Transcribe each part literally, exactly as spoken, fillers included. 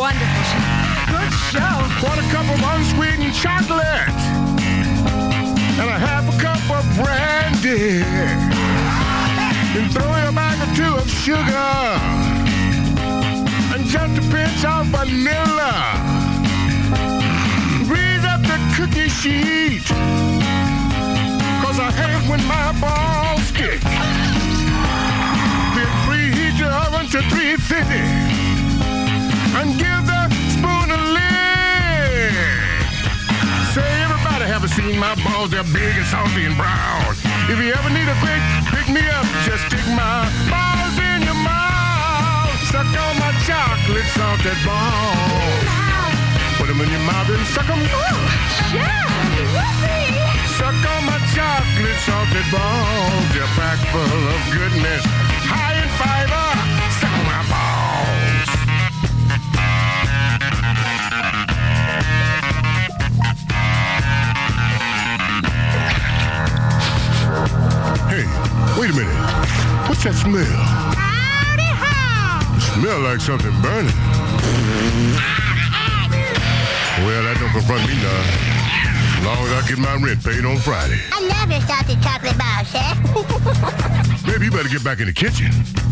Wonderful show. Good show. Quarter cup of unsweetened chocolate. And a half a cup of brandy. And throw in a bag or two of sugar. And just a pinch of vanilla. Raise up the cookie sheet. Cause I hate when my balls kick. Then preheat your oven to three fifty. And give the spoon a lick. Say everybody haven't seen my balls. They're big and salty and brown. If you ever need a quick pick me up, just stick my balls in your mouth. Suck on my chocolate salted balls. Put them in your mouth and suck them. Ooh, yeah, whoopee. Suck on my chocolate salted balls. You're packed full of goodness. High in fiber. Suck on my balls. Hey, wait a minute. What's that smell? Howdy ho. It smell like something burning. Well, that don't confront me now. As long as I get my rent paid on Friday. I love your salted chocolate bar, Chef. Maybe you better get back in the kitchen.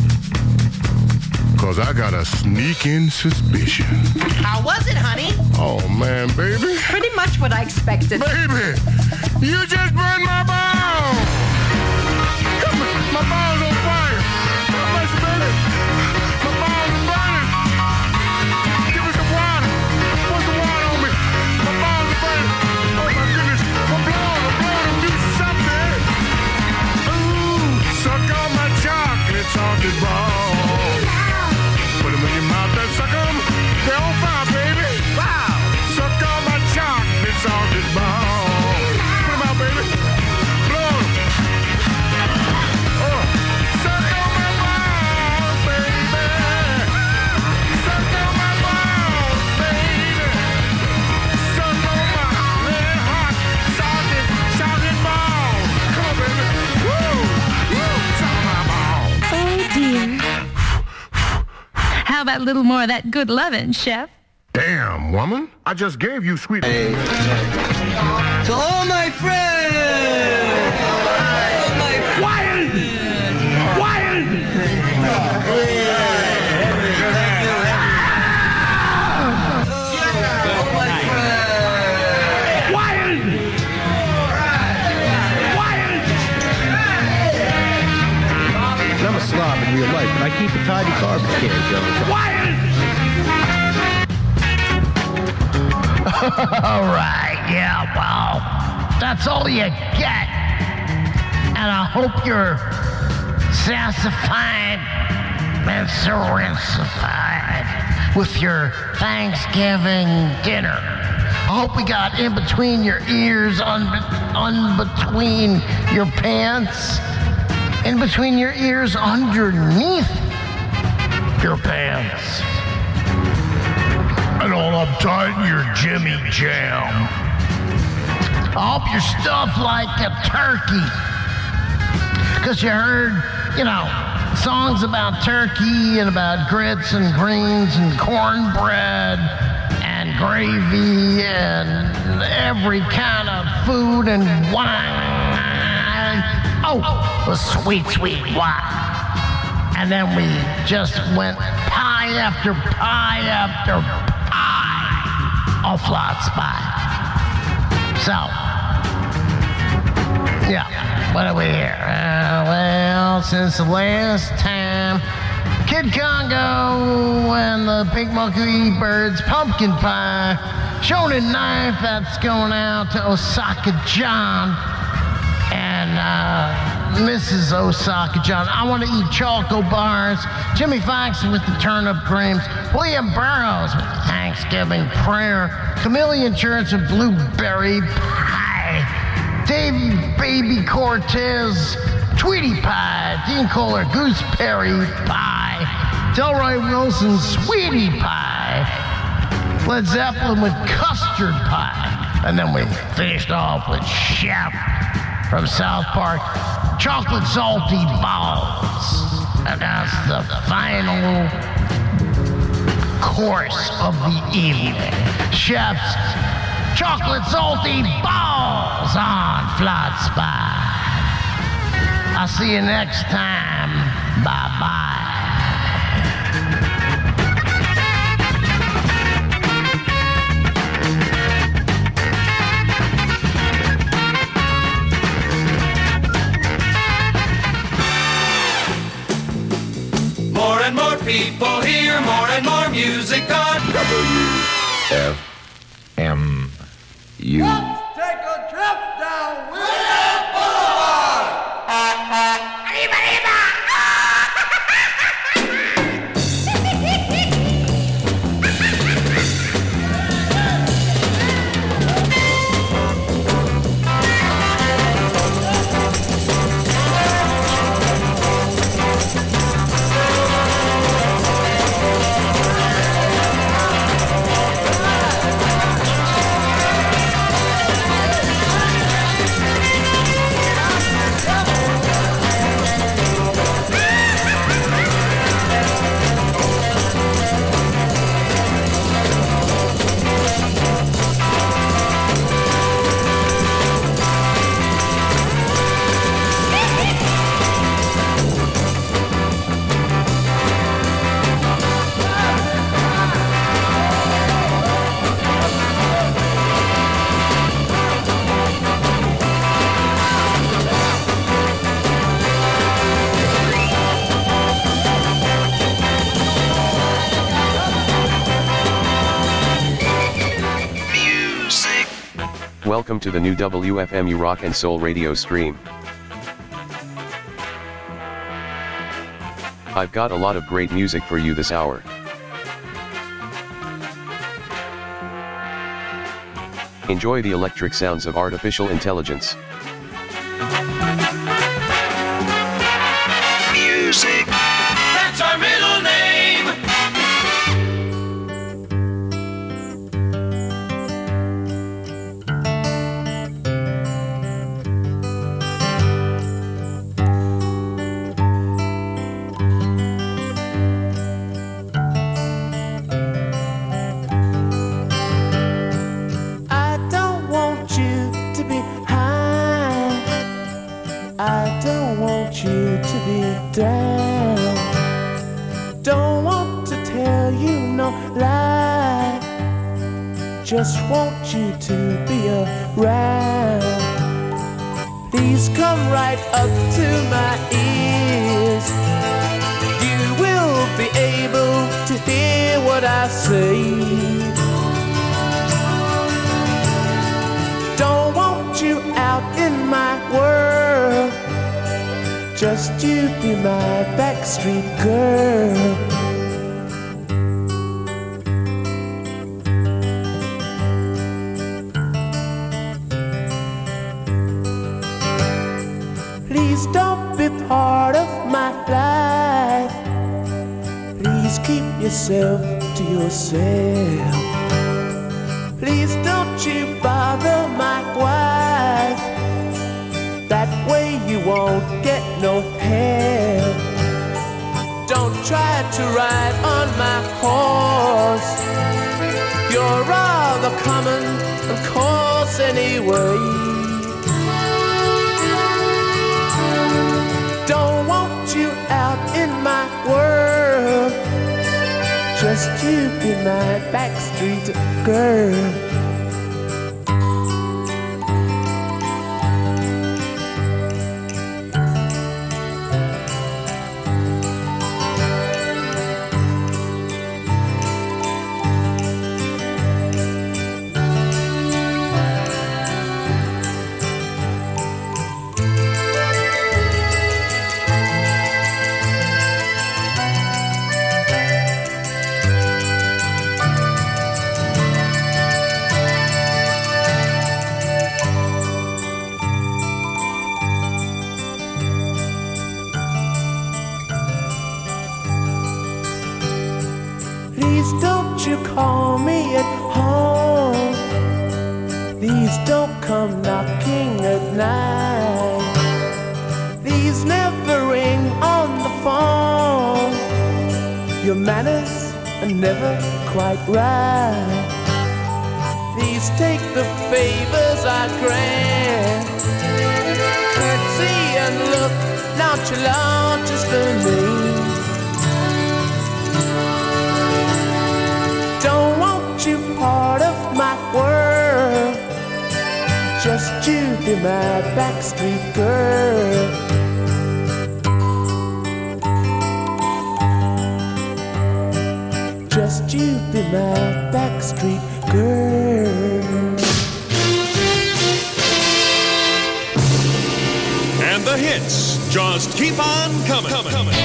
Cause I got a sneaking suspicion. How was it, honey? Oh, man, baby. Pretty much what I expected. Baby, you just burned my balls. Come on, my balls on fire. God bless you, baby. My balls are burning. Give me some water. Put some water on me. My balls are burning. Oh, my goodness. I'm blowing, I'm blowing. Do something. Ooh, suck on my chocolate salted balls. Put them in your mouth and suck them. They're on fire, baby. Wow. Suck on my chocolate salted balls. Put them out, baby. Blow them. Oh, suck on my balls, baby. Suck on my balls, baby. Suck on my red hot salted, salted balls. Come on, baby. Woo, woo. Suck on my balls. Oh, dear. How about a little more of that good lovin', Chef? Damn, woman. I just gave you sweet... Hey. To all my friends! All my Quiet! Quiet! All my friends! Quiet! Quiet! I'm a slob in real life, but I keep a tidy garbage can going. Quiet! All right, yeah, well, that's all you get. And I hope you're satisfied and satisfied with your Thanksgiving dinner. I hope we got in between your ears, on, on between your pants, in between your ears, underneath your pants. And all up tight in your Jimmy Jam. I hope you're stuffed like a turkey. Because you heard, you know, songs about turkey and about grits and greens and cornbread and gravy and every kind of food and wine. Oh, the sweet, sweet wine. And then we just went pie after pie after pie. Off lots by. So, yeah, what are we here? Uh, well, since the last time, Kid Congo and the Pink Monkey Birds pumpkin pie, Shonen Knife, that's going out to Osaka John and uh, Missus Osaka John. I want to eat choco bars. Jimmy Fox with the turnip creams. William Burroughs with the Thanksgiving prayer. Chameleon Church with blueberry pie. Dave Baby Cortez, Tweety pie. Dean Kohler, gooseberry pie. Delroy Wilson, sweetie pie. Led Zeppelin with custard pie. And then we finished off with Chef from South Park, chocolate salty balls. And that's the final course of the evening. Chef's chocolate salty balls on Flat Spot. I'll see you next time. Bye-bye. More and more people hear more and more music on W F M U. Let's take a trip down William Boulevard. Arriba, arriba. Welcome to the new W F M U Rock and Soul radio stream. I've got a lot of great music for you this hour. Enjoy the electric sounds of artificial intelligence. music. That's our middle name. Down. Don't want to tell you no lie, just want you to be around. Please come right up to my ears. You will be able to hear what I say. Don't want you out in my world, just you be my backstreet girl. Please don't be part of my life. Please keep yourself to yourself. Please don't you bother my wife. That way you won't get no help. Don't try to ride on my horse. You're rather common, of course, anyway. Don't want you out in my world, just you be my backstreet girl. Please don't you call me at home. Please don't come knocking at night. Please never ring on the phone. Your manners are never quite right. Please take the favors I grant. Curtsy and look nonchalant just for me. Don't want you part of my world. Just you be my backstreet girl. Just you be my backstreet girl. And the hits just keep on coming. coming. coming.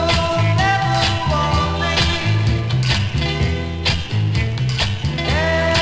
Yeah.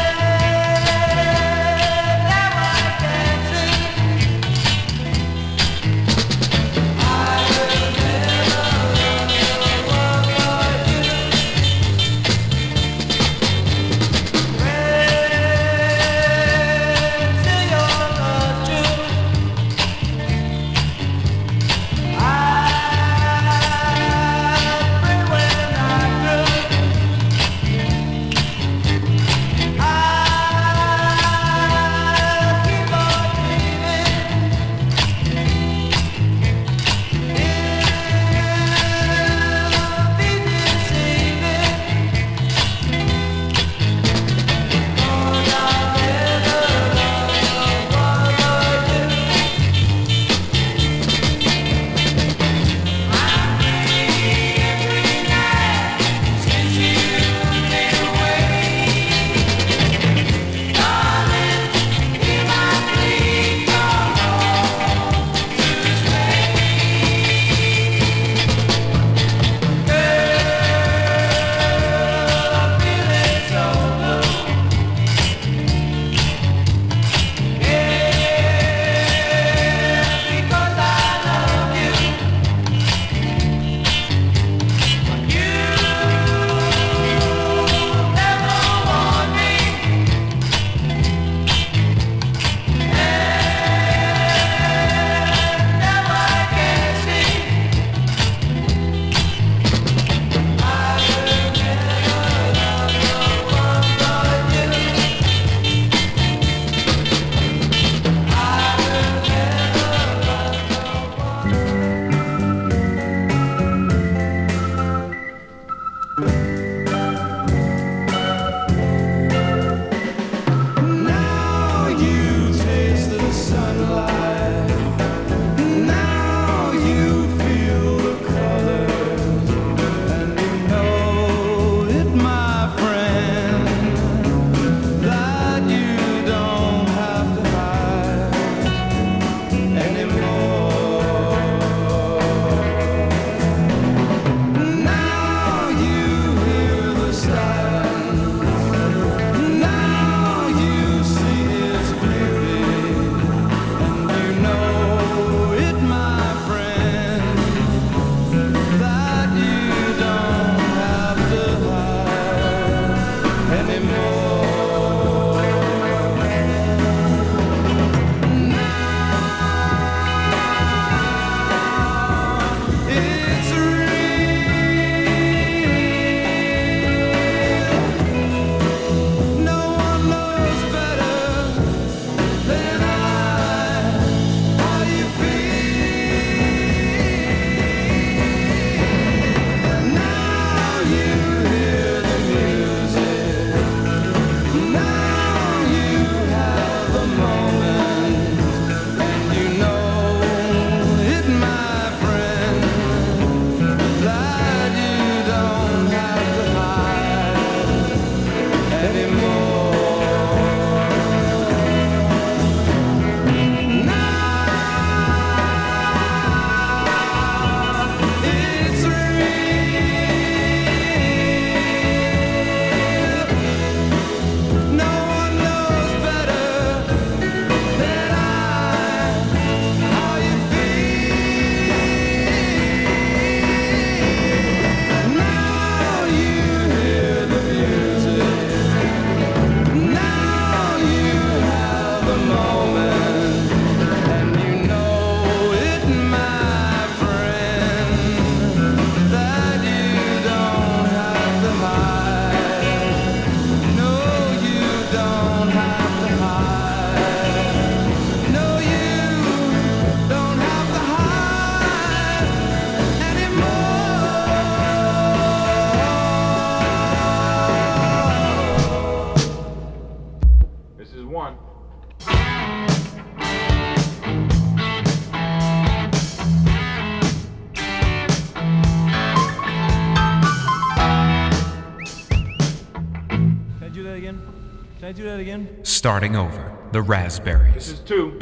that again? Can I do that again? Starting over, the Raspberries. This is two.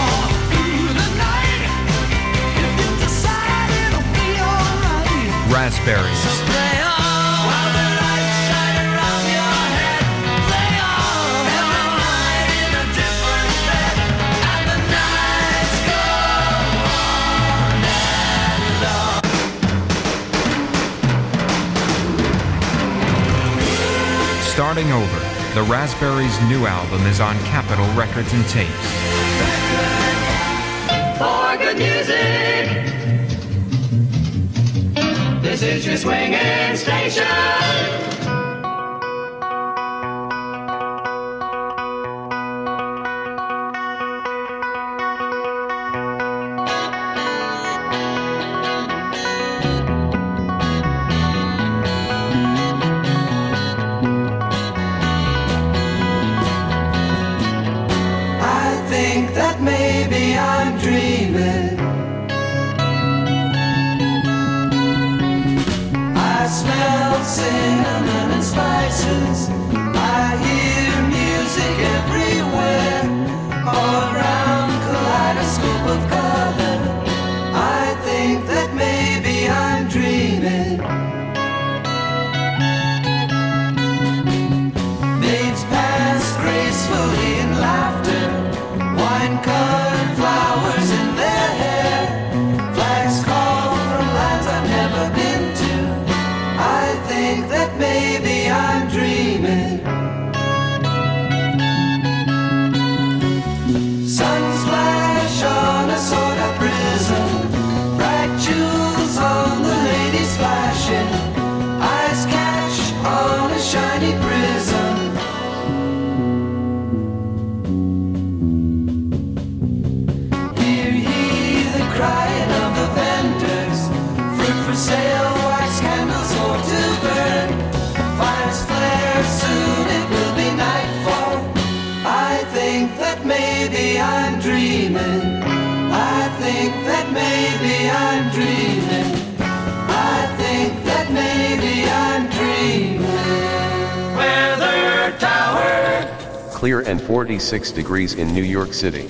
Raspberries. Starting over, the Raspberries' new album is on Capitol Records and Tapes. For good music, this is your swinging station. Cinnamon and spices, I hear music everywhere, all around kaleidoscope of color. I think that maybe I'm dreaming. Maids pass gracefully in laughter, wine-colored flowers in their hair, flags call from lands I've never been to. I think that maybe I'm dreaming. Sun splash on a soda prism, bright jewels on the ladies flashing, eyes catch on a shiny prism. Hear ye the crying of the vendors, fruit for sale, wax candles or to burn, fires flare, soon it will be nightfall. I think that maybe I'm dreaming. I think that maybe I'm dreaming. I think that maybe I'm dreaming. Weather tower. Clear and forty-six degrees in New York City.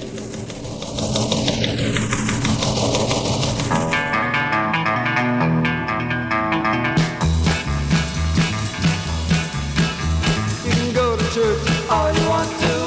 All you want to,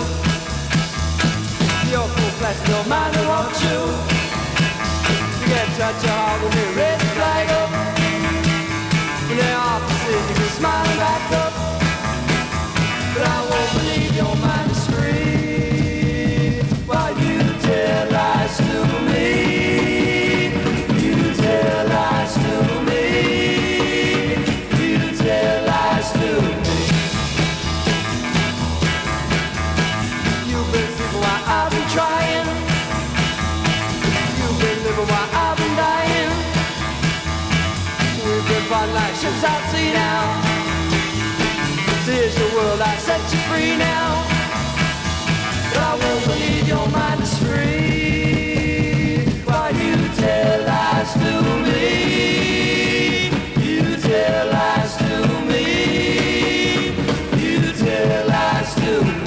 your full class, no matter what you. You can't touch your heart when you raise the flag up. When they're opposite, you can smile and back up. But I won't believe your mind is free while you tell lies to me. You tell lies to me. You tell lies to me. I've been trying. You've been living while I've been dying. We've been fun like ships out sea now. So here's your world, I set you free now. But I won't believe your mind is free while you tell lies to me. You tell lies to me. You tell lies to me.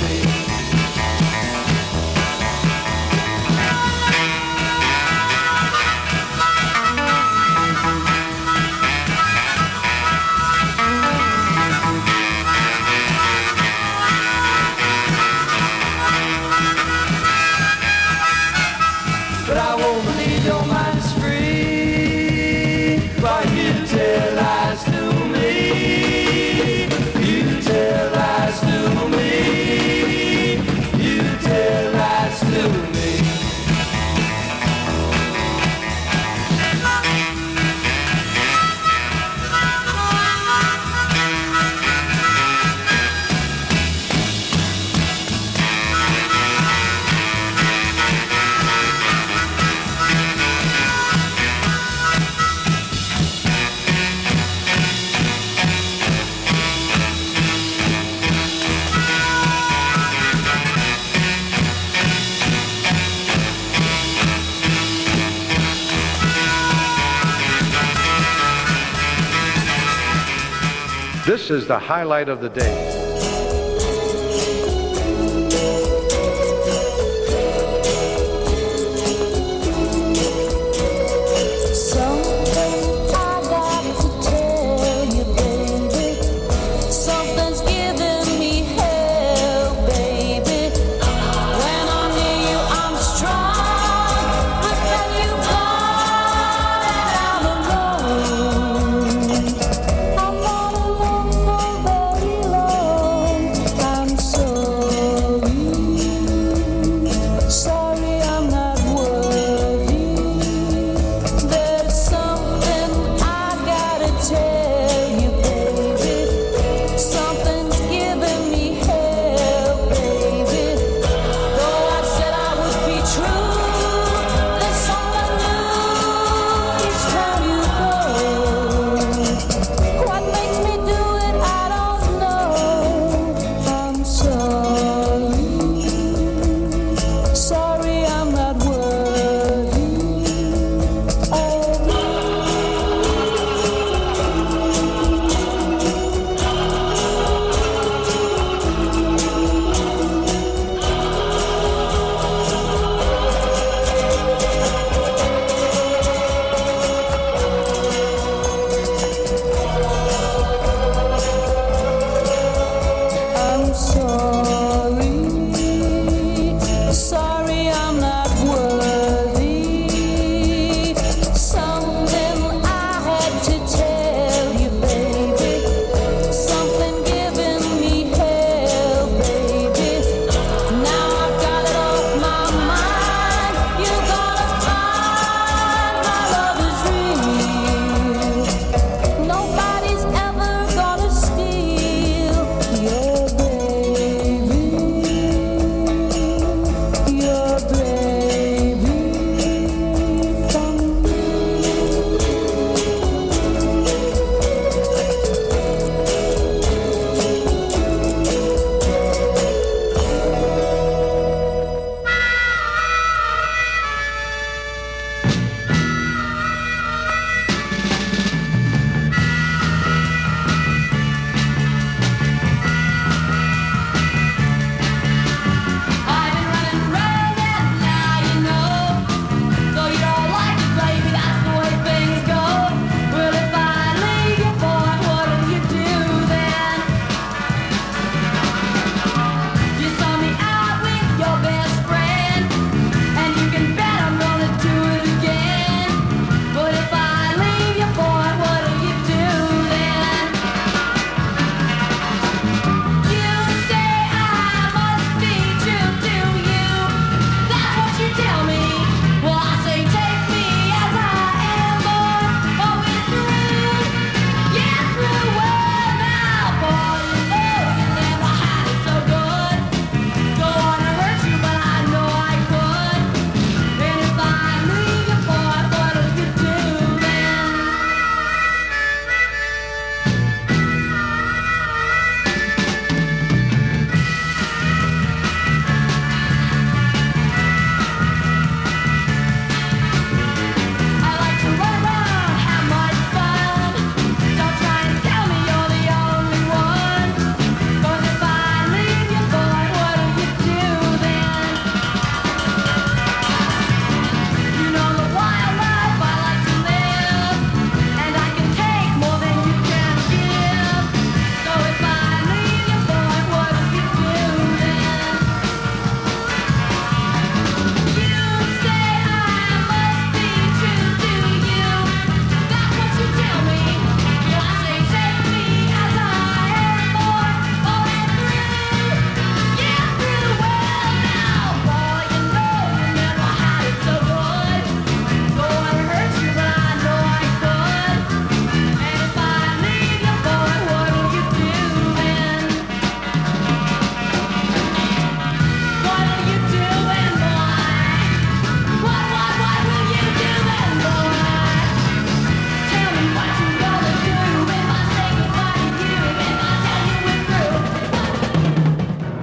But I won't believe your mind is free while you tell lies to me. You tell lies to me. You tell lies to me. This is the highlight of the day.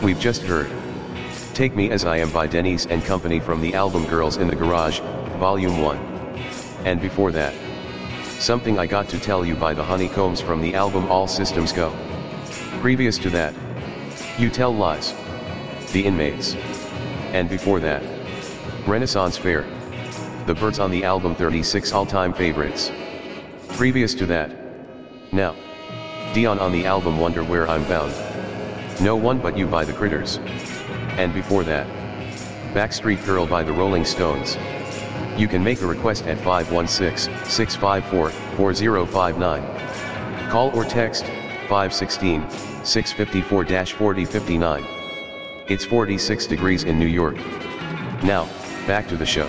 we've just heard Take Me As I Am by Denise and Company from the album Girls in the Garage, Volume one. And before that, Something I Got to Tell You by the Honeycombs from the album All Systems Go. Previous to that, You Tell Lies, The Inmates. And before that, Renaissance Fair, The Byrds on the album thirty-six All-Time Favorites. Previous to that, Now, Dion on the album Wonder Where I'm Bound, No One But You by the Critters. And before that, Backstreet Girl by the Rolling Stones. You can make a request at five one six, six five four, four zero five nine. Call or text five one six, six five four, four zero five nine. It's forty-six degrees in New York. Now, back to the show.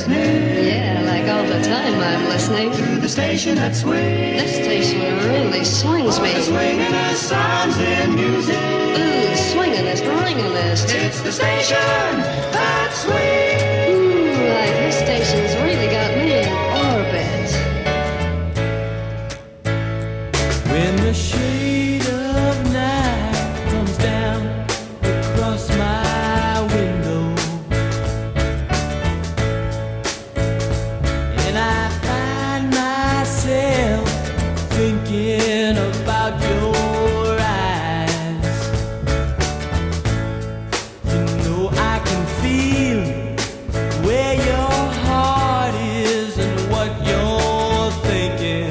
listening. Yeah, like all the time I'm listening. To the station that swings. This station really swings me. The swingin'est sounds in music. Ooh, swingin'est, ringingest. It's the station that swings. Ooh, like this station's really got me in orbit. When the shade of night comes down across my window, and I find myself thinking about your eyes, you know I can feel where your heart is and what you're thinking.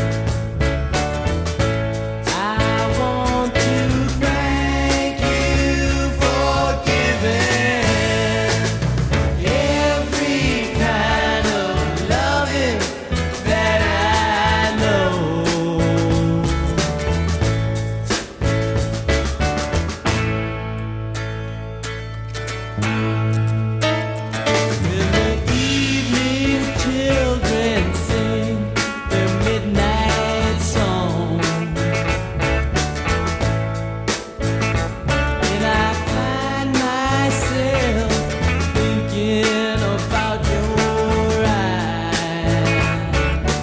I want to thank you for giving every kind of loving that I know. When the evening children sing their midnight song, and I find myself thinking about your eyes,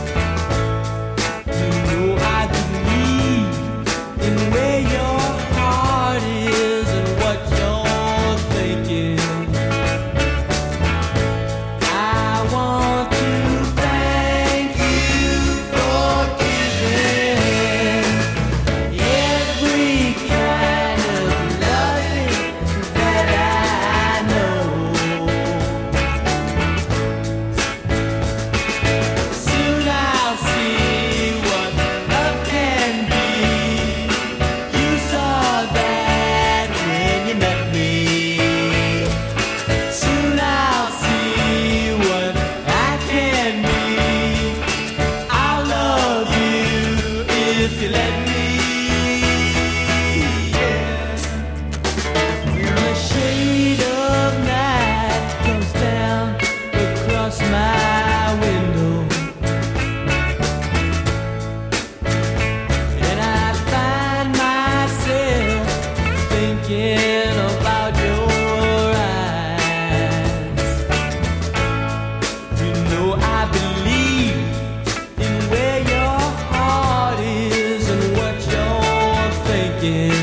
you know I believe in where your heart is and what you're thinking. I want to thank you for giving every kind of loving that I know. Soon I'll see what love can be. You saw that when you met me. Soon I'll see what I can be. I'll love you if you let me. When the shade of night comes down across my window, and I find myself thinking about your eyes, you know I believe in where your heart is and what you're thinking.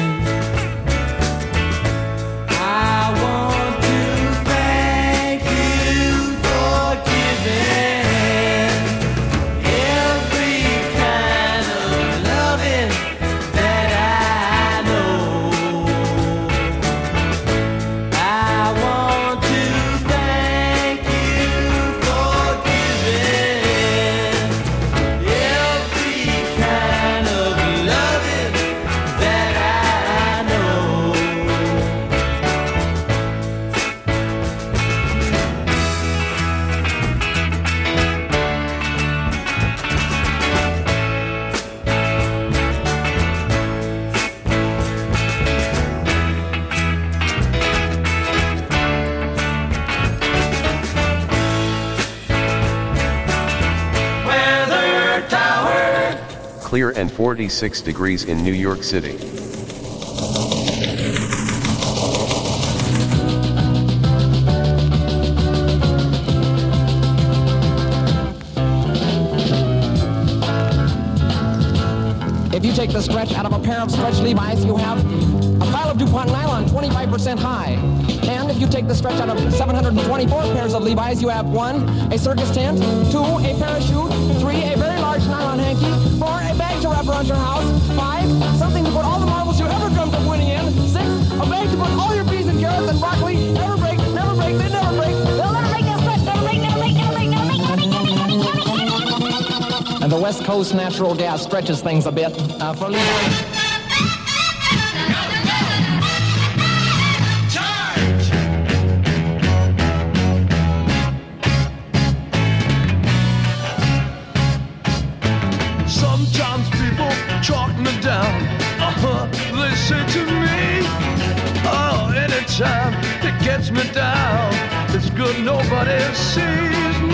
I want to thank you for giving every kind of loving that I know. I want to thank you for giving every kind of loving that I know. Weather Tower. Clear and forty-six degrees in New York City. If you take the stretch out of a pair of stretch Levi's, you have a pile of DuPont nylon twenty-five percent high. And if you take the stretch out of seven hundred twenty-four pairs of Levi's, you have one, a circus tent, two, a parachute, three, a very large nylon hanky, four, a bag to wrap around your house, five, something to put all the marbles you ever dreamt of winning in, six, a bag to put all your peas and carrots and broccoli, never break, never break, they never break. They'll never break that stretch, never break, never break, never break, never break, never break, never break, never break, never break. And the West Coast natural gas stretches things a bit uh, for Levi's. Sometimes people chalk me down. Uh-huh, they say to me, oh, anytime it gets me down, it's good nobody sees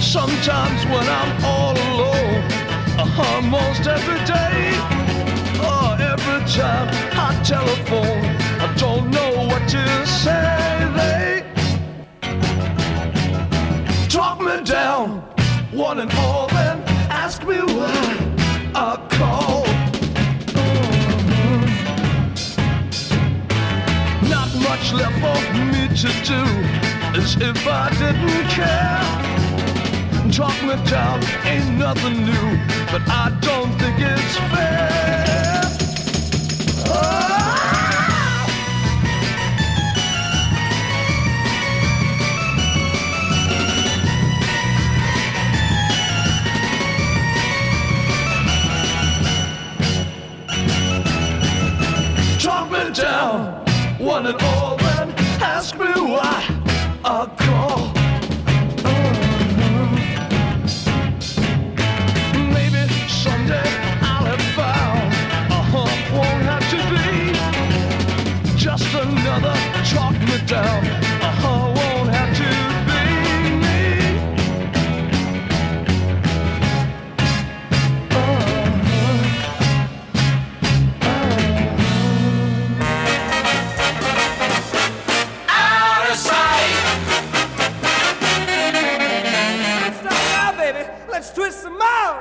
Sometimes when I'm all alone, almost every day, or every time I telephone, I don't know what to say. They talk me down, one and all, then ask me why I call. Not much left for me to do, as if I didn't care. Talk me down, ain't nothing new, but I don't think it's fair. Oh. Talk me down, one and all, then ask me why I call. Someday I'll have found a hump won't have to be just another talk me down. A hump won't have to be me. Out of sight. Let's stop now, baby. Let's twist some out.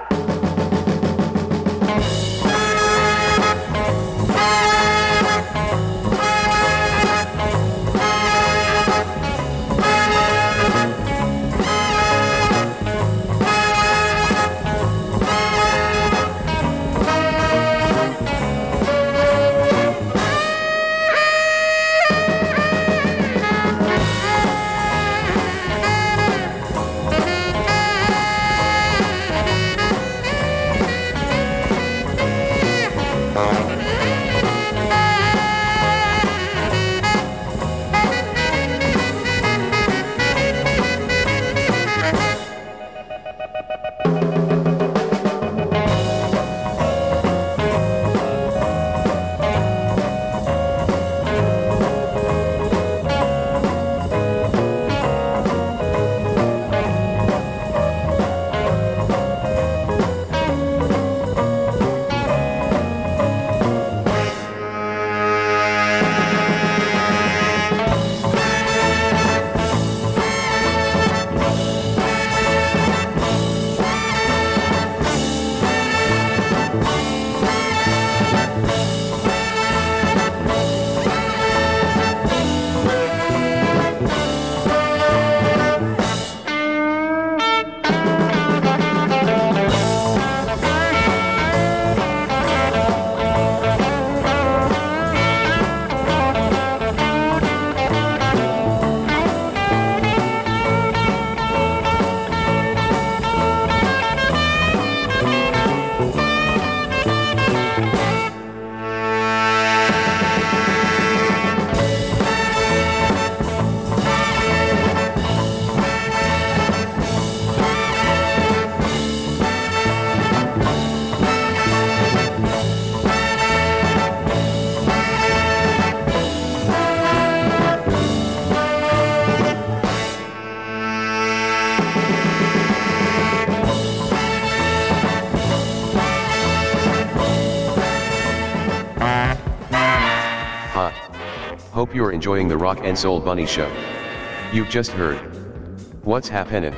Hope you're enjoying the Rock and Soul Bunny Show. You've just heard What's Happenin'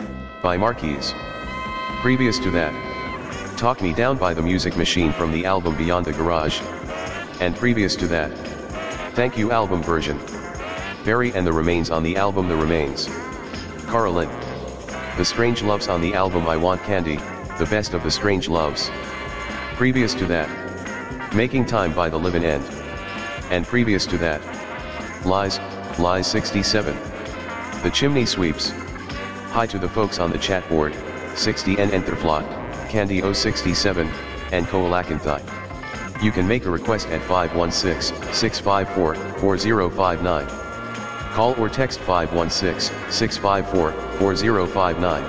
by Marquise. Previous to that, Talk Me Down by The Music Machine from the album Beyond the Garage. And previous to that, Thank You album version, Barry and the Remains on the album The Remains. Carolyn, The Strange Loves on the album I Want Candy, The Best of the Strange Loves. Previous to that, Making Time by The Livin' End. And previous to that, Lies, Lies sixty-seven. The Chimney Sweeps. Hi to the folks on the chat board, sixty and Enterflot, Candy oh sixty-seven, and Koalakanthai. You can make a request at five one six, six five four, four zero five nine. Call or text five one six, six five four, four zero five nine.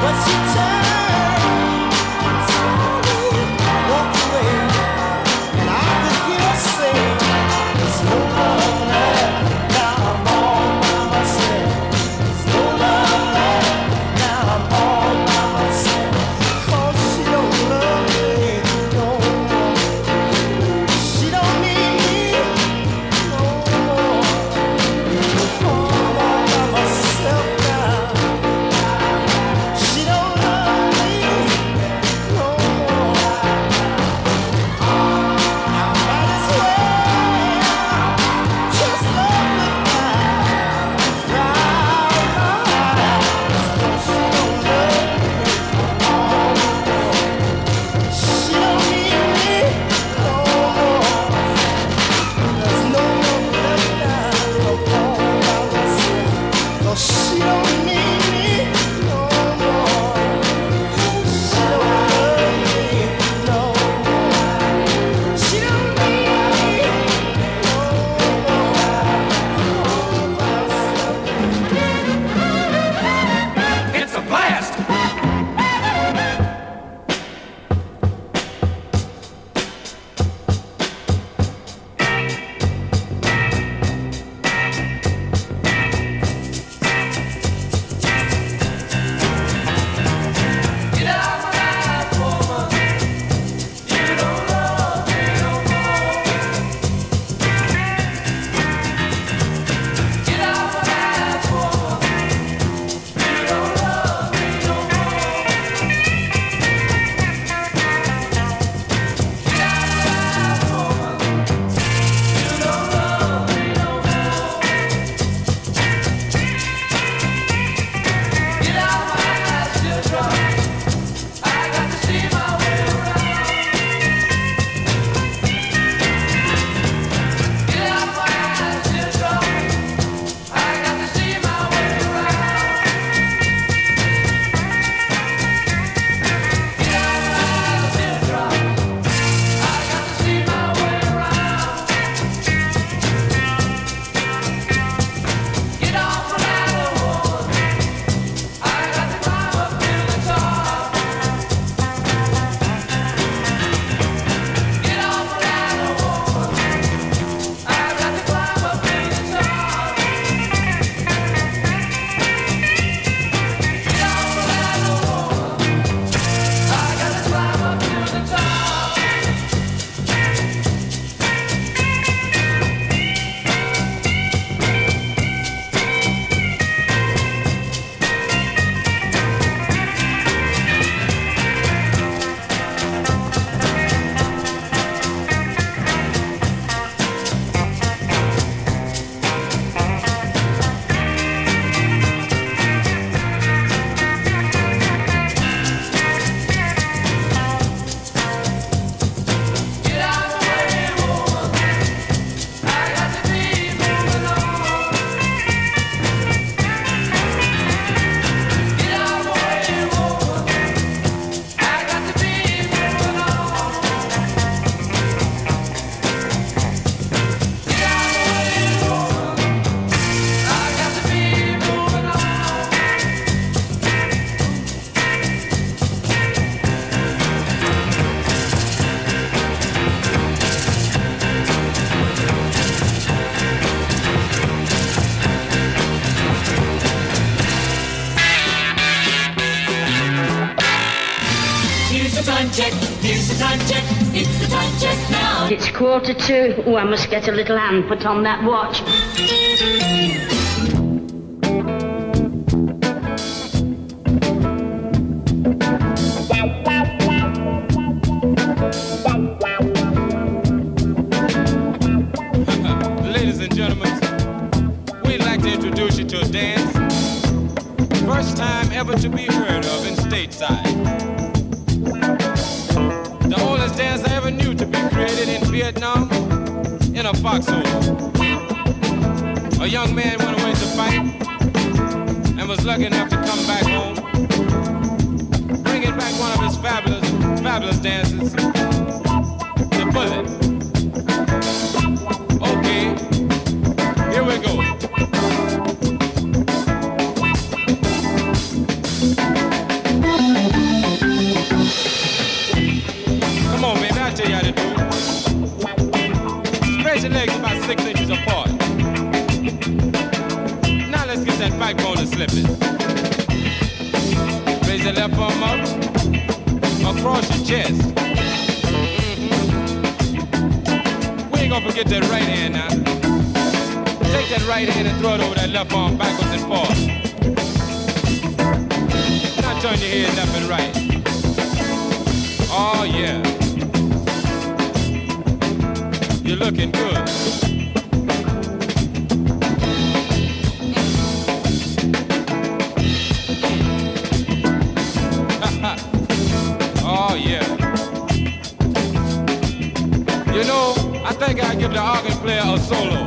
time check. Here's the time check. It's the time check now. It's quarter to. Oh, I must get a little hand put on that watch. Ladies and gentlemen, we'd like to introduce you to a dance. First time ever to be heard of in stateside. The oldest dance I ever knew to be created in Vietnam in a foxhole. A young man went away to fight and was lucky enough to come back home, bringing back one of his fabulous, fabulous dances, the bullet. Okay, here we go. the left arm up across your chest. Mm-hmm. We ain't gonna forget that right hand now. Take that right hand and throw it over that left arm backwards and forwards. Now turn your head left and right. Oh yeah. You're looking good. Oh yeah. You know, I think I'll give the organ player a solo.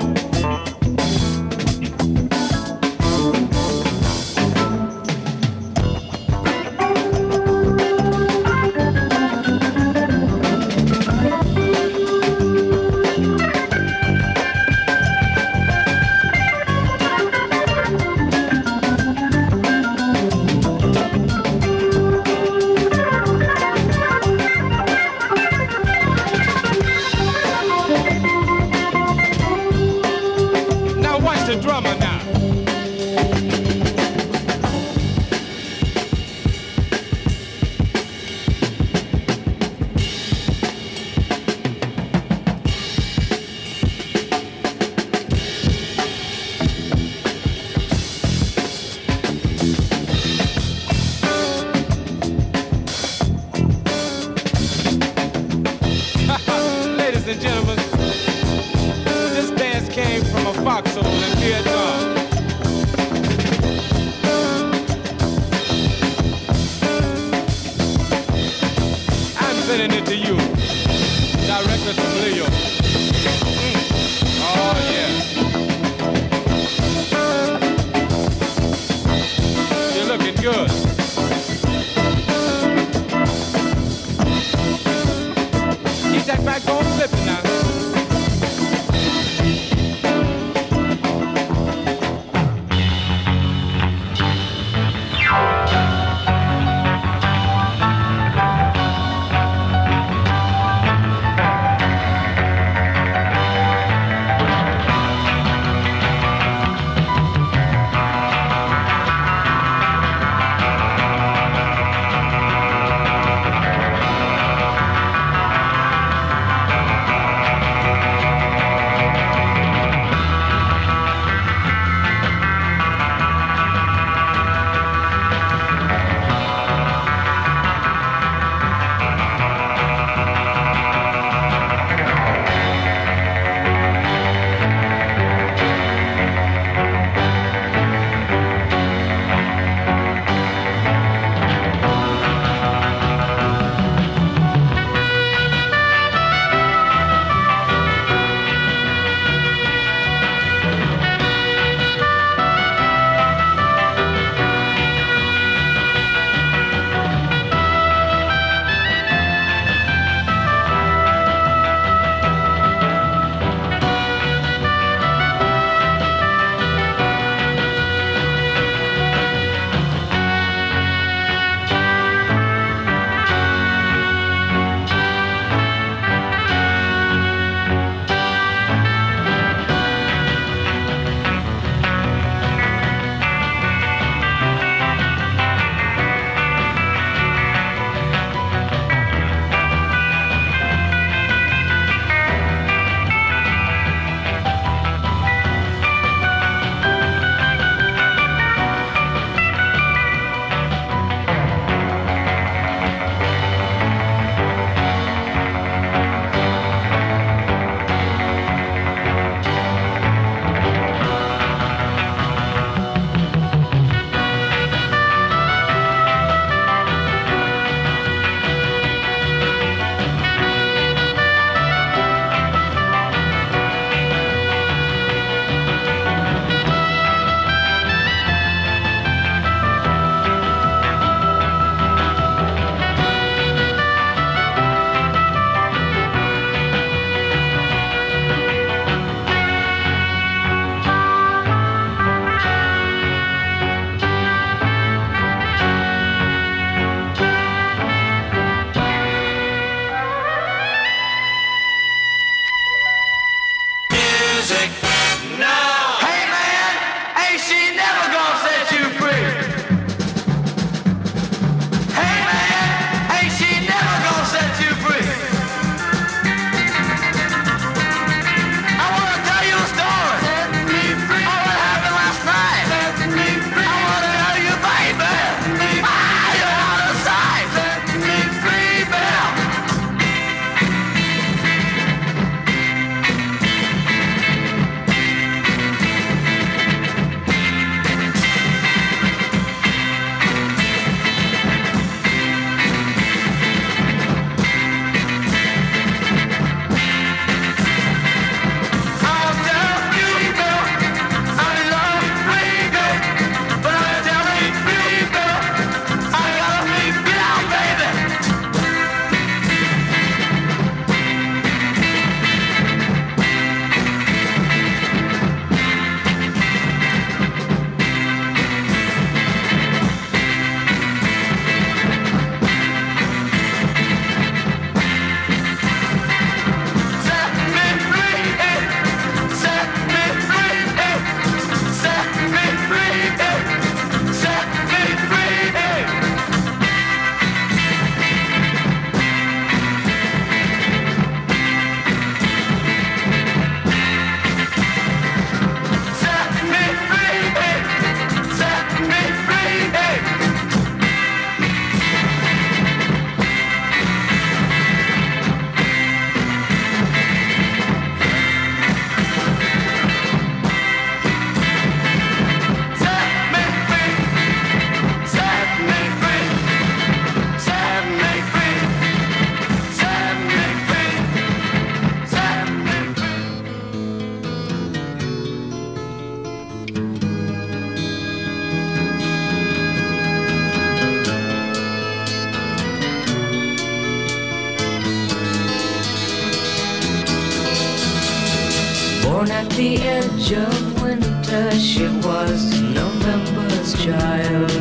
the edge of winter, she was November's child.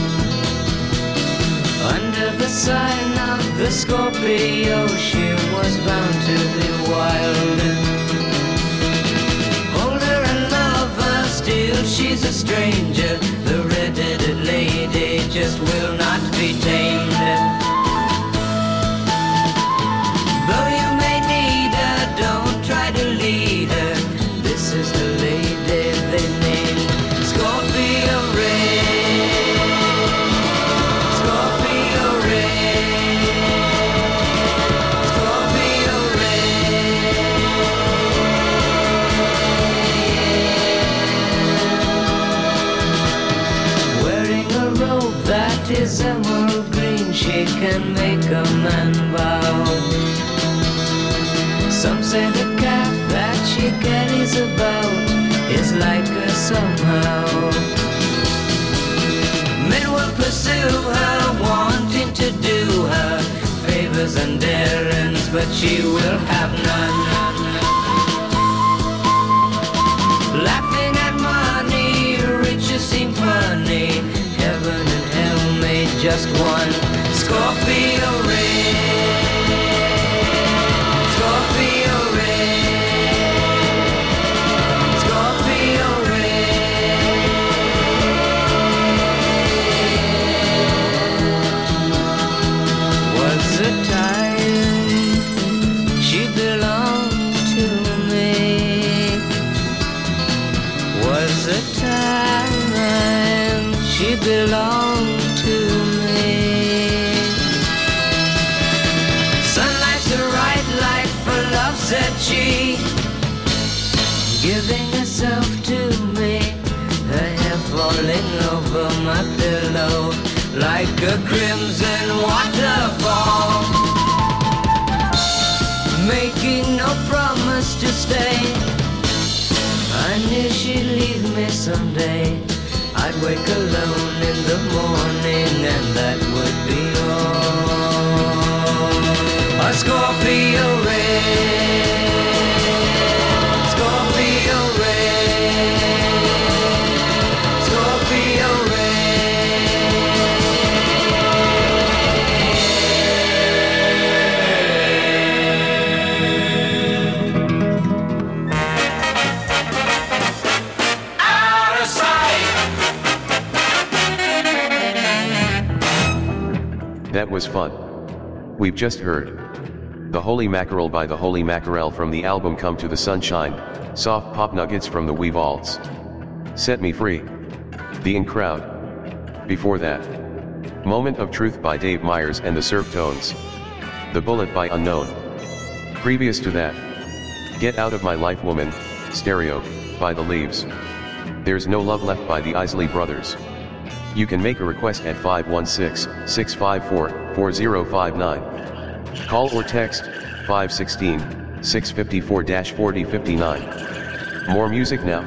Under the sign of the Scorpio, she was bound to be wild. Hold her and love her, still she's a stranger. The red-headed lady just will not be tamed. Though you may need her, don't try to lead her. This is the lady they named Scorpio Ray. Scorpio Ray. Scorpio Ray. Wearing a robe that is emerald green, she can make a man bow. Some say the cap that she carries about is like her somehow. Men will pursue her, wanting to do her favors and errands, but she will have none. Laughing at money, riches seem funny. Heaven and hell made just one Scorpio Ray. Scorpio Ray. Scorpio Ray. Was a time she belonged to me. Was a time she belonged to me. Sunlight's the right light for love, said she, giving herself to me, her hair falling over my pillow like a crimson waterfall, making no promise to stay. I knew she'd leave me someday. I'd wake alone in the morning and that would be all. A Scorpio Ray. Scorpio Ray. Scorpio Out of sight. That was fun. We've just heard The Holy Mackerel by The Holy Mackerel from the album Come to the Sunshine, soft pop nuggets from the Weevalls. Set Me Free. The In Crowd. Before that, Moment of Truth by Dave Myers and the Surf Tones. The Bullet by Unknown. Previous to that, Get Out of My Life Woman, Stereo, by The Leaves. There's No Love Left by the Isley Brothers. You can make a request at five one six, six five four, four zero five nine. Call or text five one six, six five four, four zero five nine. More music now.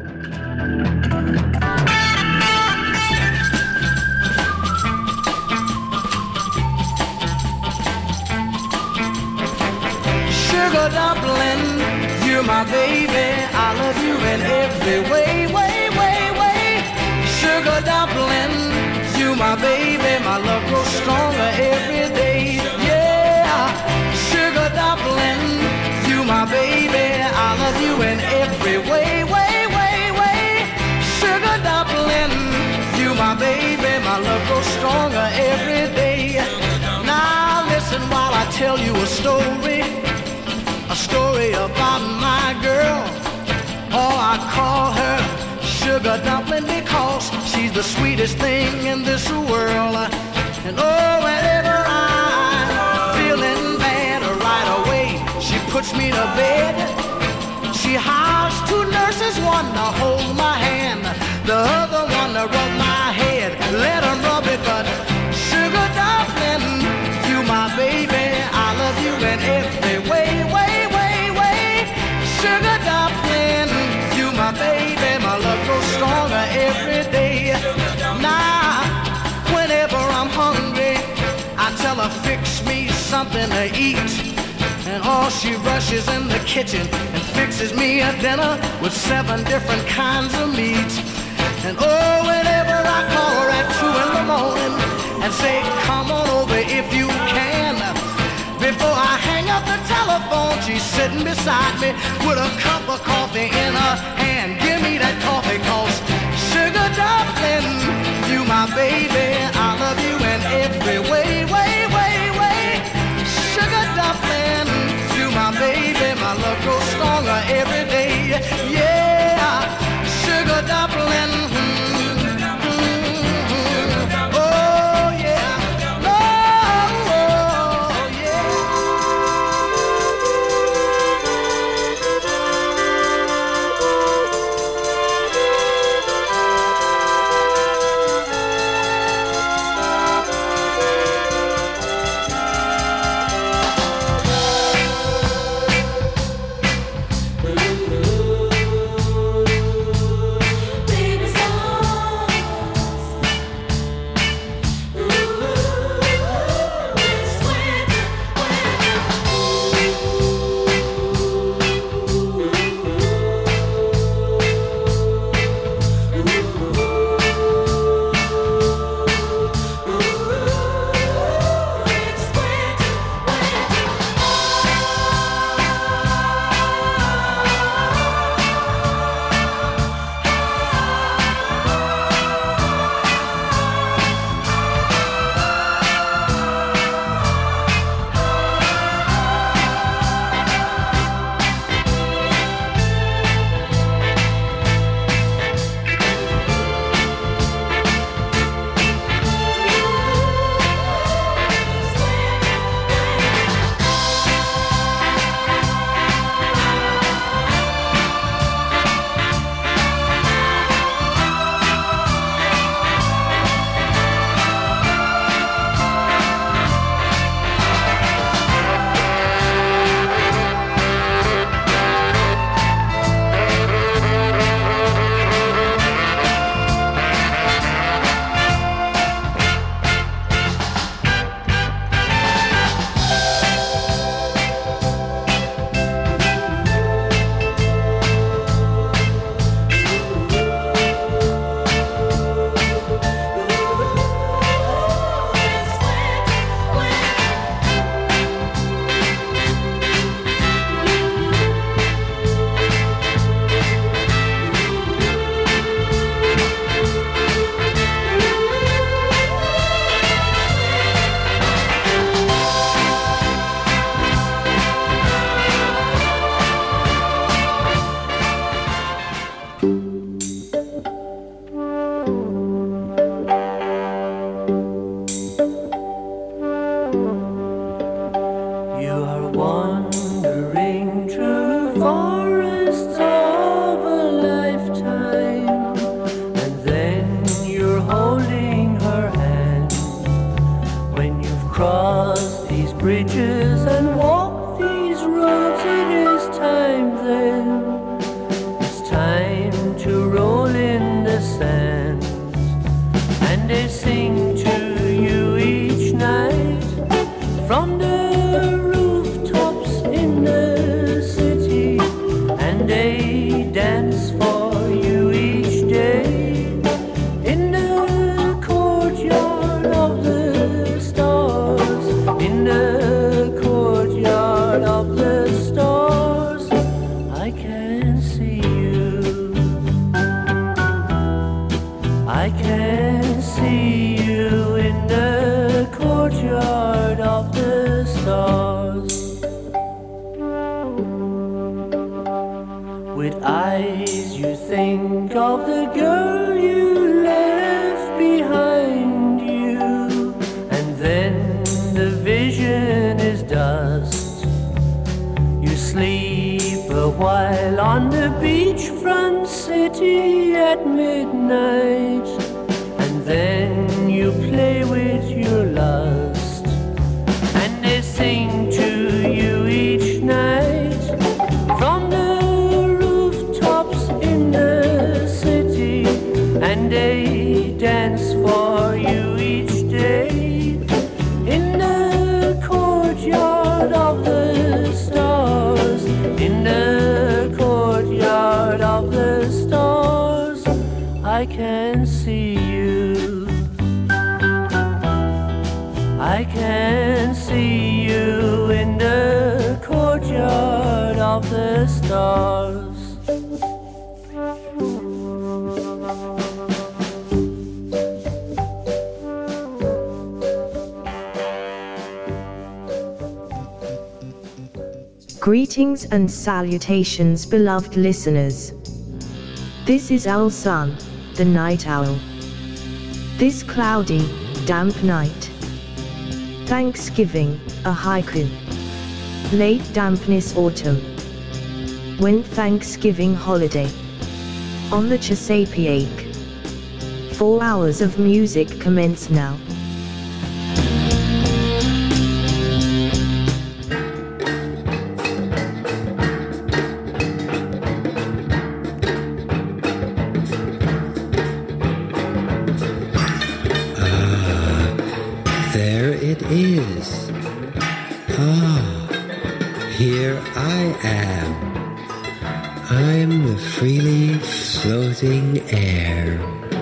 Sugar dumpling, you're my baby. I love you in every way, way, way, way. Sugar dumpling, you my baby. My love grows stronger every day. Yeah, sugar dumpling, you my baby. I love you in every way, way, way, way. Sugar dumpling, you my baby. My love grows stronger every day. Now listen while I tell you a story. A story about my girl. Oh, I call her Sugar Dumpling because she's the sweetest thing in this world. And oh, whenever I'm feeling bad right away, she puts me to bed. She hires two nurses, one to hold my hand, the other one to rub my head. Let her rub it, but Sugar Dumpling, you my baby. I love you in every way, way, way, way. Sugar Dumpling, you my baby. My love grows stronger every day. Now, whenever I'm hungry, I tell her fix me something to eat. And all she rushes in the kitchen and fixes me a dinner with seven different kinds of meat. And oh, whenever I call her at two in the morning and say, come on over if you can, before I hang up the telephone, she's sitting beside me with a cup of coffee in her hand. Give me that coffee, cause sugar dumpling, you my baby, I love you in every way, way, way, way. Sugar dumpling, you my baby, my love grows stronger every day. Yeah, sugar dumpling. Courtyard of the stars, in the can see you. I can see you in the courtyard of the stars. Greetings and salutations, beloved listeners. This is Owl Sun, the night owl. This cloudy, damp night. Thanksgiving, a haiku. Late dampness autumn. When Thanksgiving holiday. On the Chesapeake. Four hours of music commence now. It is. Ah, here I am. I'm the freely floating air.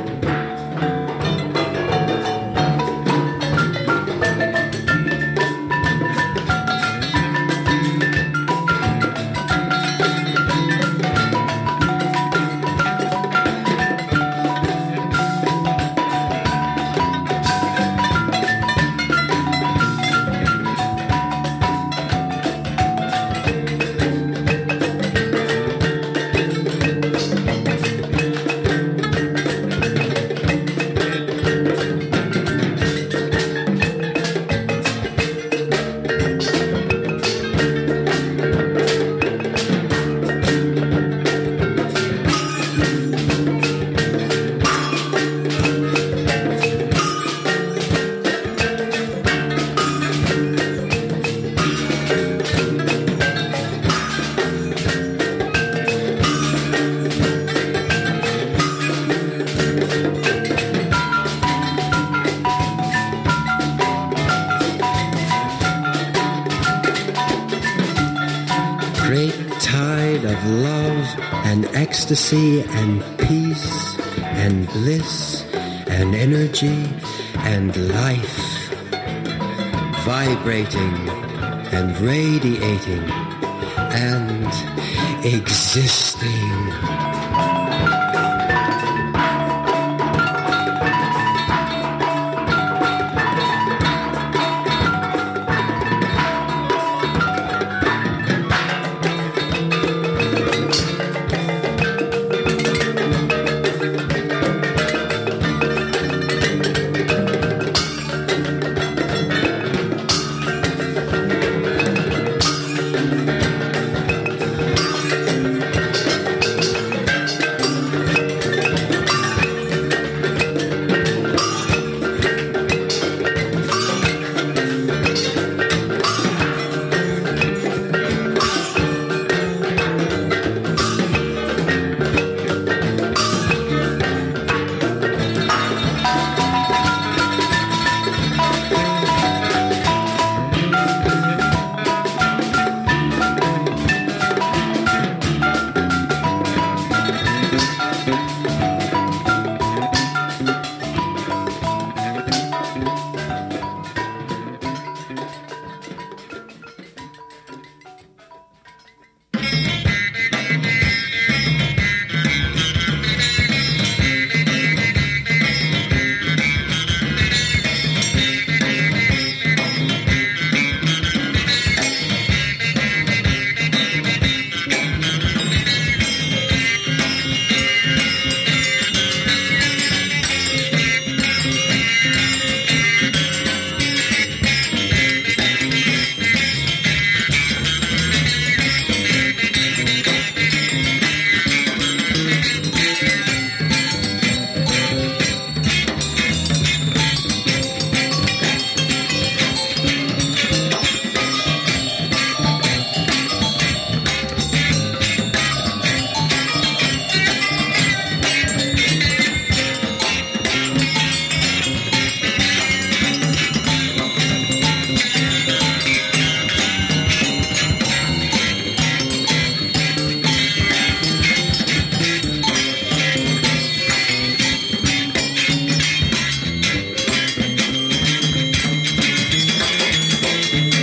Ecstasy and peace and bliss and energy and life, vibrating and radiating and existing.